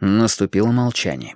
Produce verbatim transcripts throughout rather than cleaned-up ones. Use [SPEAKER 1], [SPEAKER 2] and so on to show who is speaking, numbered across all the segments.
[SPEAKER 1] Наступило молчание.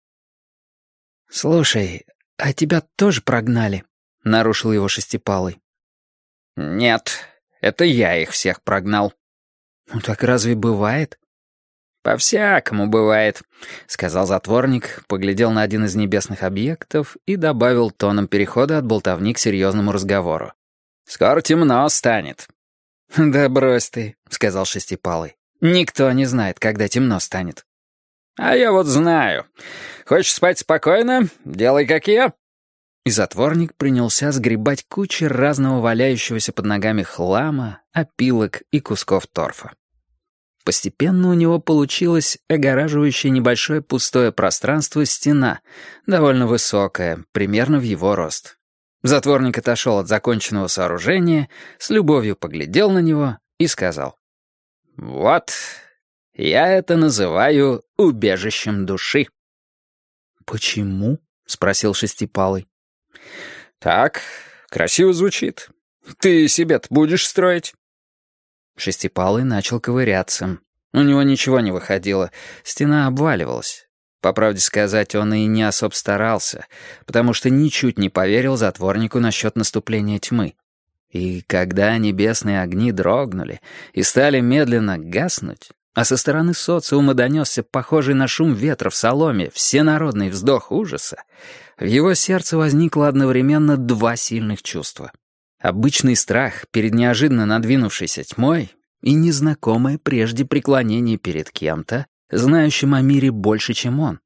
[SPEAKER 1] «Слушай, а тебя тоже прогнали?» — нарушил его Шестипалый. «Нет, это я их всех прогнал». «Ну так разве бывает?» «По-всякому бывает», — сказал затворник, поглядел на один из небесных объектов и добавил тоном перехода от болтовни к серьезному разговору. «Скоро темно станет». «Да брось ты», — сказал Шестипалый. «Никто не знает, когда темно станет». «А я вот знаю. Хочешь спать спокойно? Делай, как я». И затворник принялся сгребать кучи разного валяющегося под ногами хлама, опилок и кусков торфа. Постепенно у него получилась огораживающая небольшое пустое пространство стена, довольно высокая, примерно в его рост. Затворник отошел от законченного сооружения, с любовью поглядел на него и сказал: «Вот, я это называю убежищем души». «Почему?» — спросил Шестипалый. «Так, красиво звучит. Ты себе-то будешь строить?» Шестипалый начал ковыряться. У него ничего не выходило, стена обваливалась. По правде сказать, он и не особо старался, потому что ничуть не поверил затворнику насчет наступления тьмы. И когда небесные огни дрогнули и стали медленно гаснуть, а со стороны социума донесся похожий на шум ветра в соломе всенародный вздох ужаса, в его сердце возникло одновременно два сильных чувства. Обычный страх перед неожиданно надвинувшейся тьмой и незнакомое прежде преклонение перед кем-то, знающим о мире больше, чем он.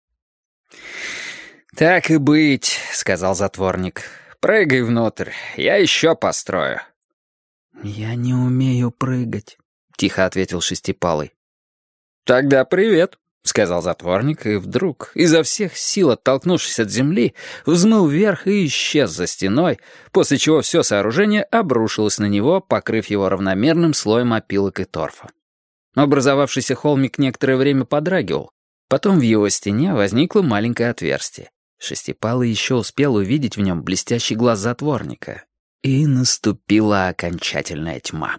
[SPEAKER 1] «Так и быть», — сказал затворник. «Прыгай внутрь, я еще построю». «Я не умею прыгать», — тихо ответил Шестипалый. «Тогда привет», — сказал затворник, и вдруг, изо всех сил оттолкнувшись от земли, взмыл вверх и исчез за стеной, после чего все сооружение обрушилось на него, покрыв его равномерным слоем опилок и торфа. Образовавшийся холмик некоторое время подрагивал, потом в его стене возникло маленькое отверстие. Шестипалый еще успел увидеть в нем блестящий глаз затворника, и наступила окончательная тьма.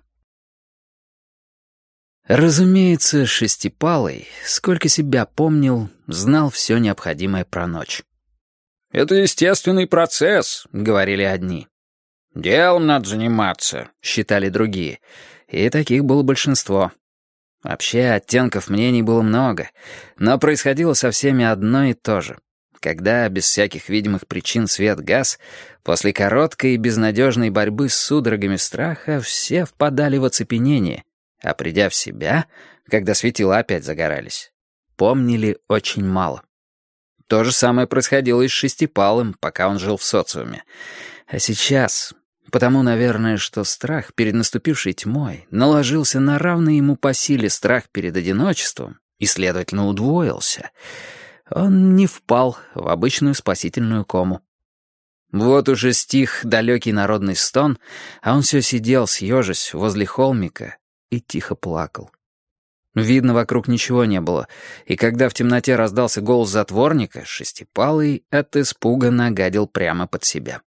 [SPEAKER 1] Разумеется, Шестипалый, сколько себя помнил, знал все необходимое про ночь. «Это естественный процесс», — говорили одни. «Делом надо заниматься», — считали другие, и таких было большинство. Вообще, оттенков мнений было много, но происходило со всеми одно и то же. Когда, без всяких видимых причин, свет гас, после короткой и безнадежной борьбы с судорогами страха все впадали в оцепенение, а придя в себя, когда светила опять загорались, помнили очень мало. То же самое происходило и с Шестипалым, пока он жил в социуме. А сейчас, потому, наверное, что страх перед наступившей тьмой наложился на равный ему по силе страх перед одиночеством и, следовательно, удвоился, он не впал в обычную спасительную кому. Вот уже стих далекий народный стон, а он все сидел, съежась, возле холмика, и тихо плакал. Видно, вокруг ничего не было, и когда в темноте раздался голос затворника, Шестипалый от испуга нагадил прямо под себя.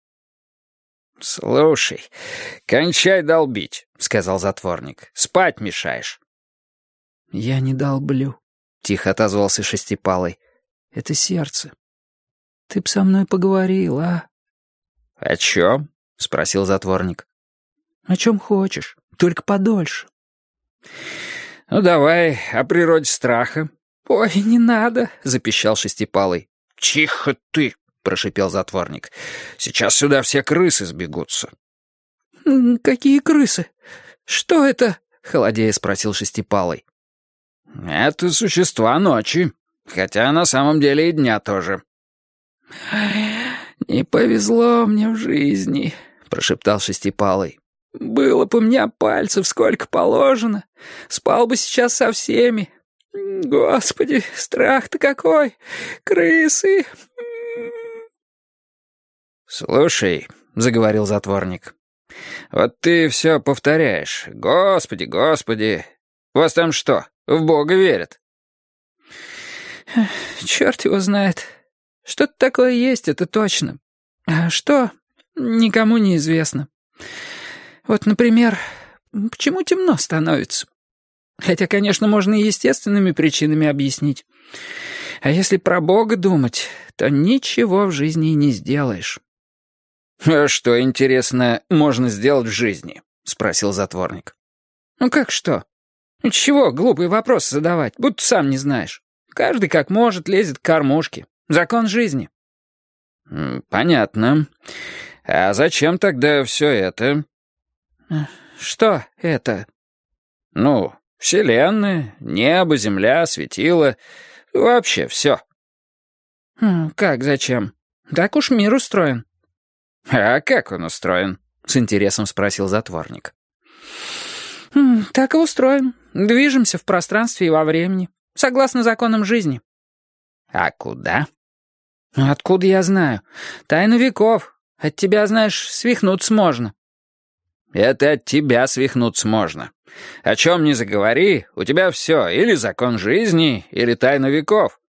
[SPEAKER 1] «Слушай, кончай долбить», — сказал затворник. «Спать мешаешь». «Я не долблю», — тихо отозвался Шестипалый. «Это сердце. Ты б со мной поговорил, а?» «О чем?» — спросил затворник. «О чем хочешь, только подольше». «Ну давай, о природе страха». «Ой, не надо», — запищал Шестипалый. «Тихо ты», — прошипел затворник. «Сейчас сюда все крысы сбегутся». «Какие крысы? Что это?» — холодея спросил Шестипалый. «Это существа ночи, хотя на самом деле и дня тоже». «Не повезло мне в жизни», — прошептал Шестипалый. «Было бы у меня пальцев сколько положено, спал бы сейчас со всеми. Господи, страх-то какой! Крысы!»
[SPEAKER 2] «Слушай», — заговорил затворник, — «вот ты все повторяешь. Господи, Господи. Вас там что, в Бога верят?»
[SPEAKER 1] «Черт его знает. Что-то такое есть, это точно. А что, никому не известно. Вот, например, почему темно становится? Хотя, конечно, можно и естественными причинами объяснить. А если про Бога думать, то ничего в жизни и не сделаешь».
[SPEAKER 2] «А что, интересно, можно сделать в жизни?» — спросил затворник.
[SPEAKER 1] «Ну как что? Ну чего глупые вопросы задавать, будто сам не знаешь. Каждый как может лезет к кормушке. Закон жизни».
[SPEAKER 2] «Понятно. А зачем тогда все это?»
[SPEAKER 1] «Что это?»
[SPEAKER 2] «Ну, вселенная, небо, земля, светило, вообще все».
[SPEAKER 1] «Как зачем? Так уж мир устроен».
[SPEAKER 2] «А как он устроен?» — с интересом спросил затворник.
[SPEAKER 1] «Так и устроен. Движемся в пространстве и во времени, согласно законам жизни».
[SPEAKER 2] «А куда?»
[SPEAKER 1] «Откуда я знаю? Тайна веков. От тебя, знаешь, свихнуться можно».
[SPEAKER 2] «Это от тебя свихнуться можно. О чем ни заговори, у тебя все, или закон жизни, или тайна веков.